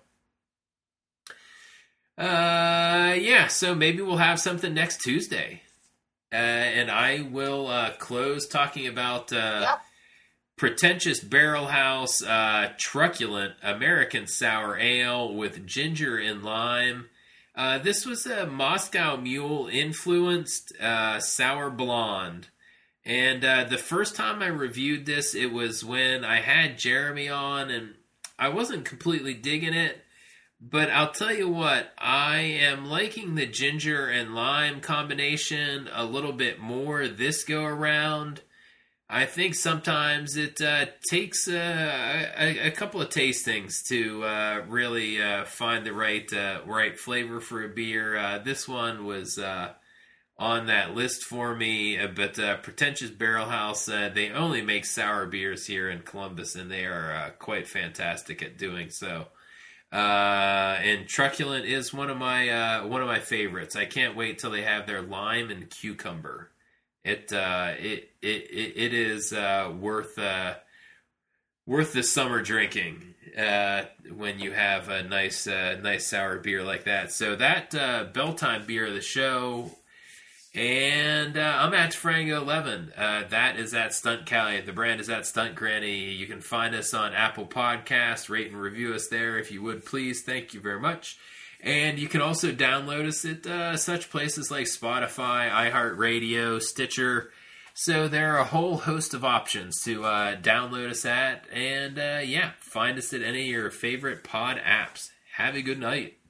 uh, yeah. So maybe we'll have something next Tuesday, uh, and I will uh, close talking about uh, Yeah. Pretentious Barrel House uh, Truculent American Sour Ale with ginger and lime. Uh, this was a Moscow Mule influenced uh, sour blonde. And uh, the first time I reviewed this, it was when I had Jeremy on, and I wasn't completely digging it. But I'll tell you what, I am liking the ginger and lime combination a little bit more this go around. I think sometimes it uh, takes uh, a, a couple of tastings to uh, really uh, find the right uh, right flavor for a beer. Uh, this one was uh, on that list for me, uh, but uh, Pretentious Barrel House, uh, they only make sour beers here in Columbus, and they are uh, quite fantastic at doing so. Uh, and Truculent is one of my uh, one of my favorites. I can't wait till they have their lime and cucumber. It uh, it, it it it is uh, worth uh, worth the summer drinking uh, when you have a nice uh, nice sour beer like that. So that uh, Belltime beer of the show, and uh, I'm at Frango eleven. Uh, that is at Stunt Callie. The brand is at Stunt Granny. You can find us on Apple Podcasts. Rate and review us there if you would, please. Thank you very much. And you can also download us at uh, such places like Spotify, iHeartRadio, Stitcher. So there are a whole host of options to uh, download us at. And uh, yeah, find us at any of your favorite pod apps. Have a good night.